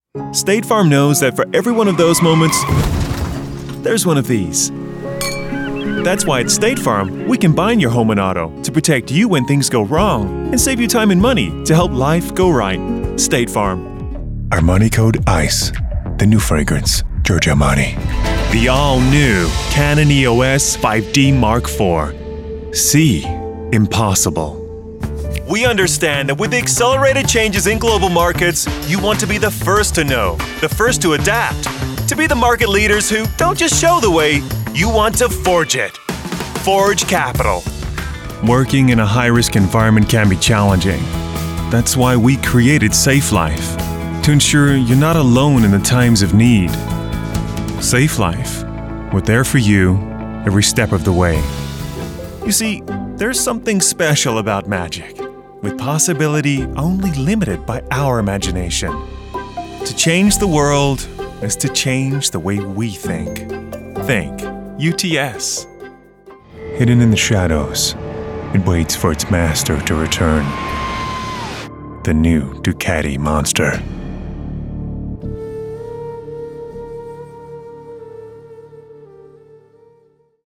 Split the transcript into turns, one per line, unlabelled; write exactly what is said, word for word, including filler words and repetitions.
State Farm knows that for every one of those moments, there's one of these. That's why at State Farm, we combine your home and auto to protect you when things go wrong and save you time and money to help life go right. State Farm.
Armani Code ICE, the new fragrance, Giorgio Armani.
The all-new Canon E O S five D Mark four. See impossible. We understand that with the accelerated changes in global markets, you want to be the first to know, the first to adapt, to be the market leaders who don't just show the way, you want to forge it. Forge Capital. Working in a high-risk environment can be challenging. That's why we created Safe Life, to ensure you're not alone in the times of need. Safe Life. We're there for you every step of the way. You see, there's something special about magic, with possibility only limited by our imagination. To change the world is to change the way we think. Think U T S.
Hidden in the shadows, it waits for its master to return. The new Ducati Monster.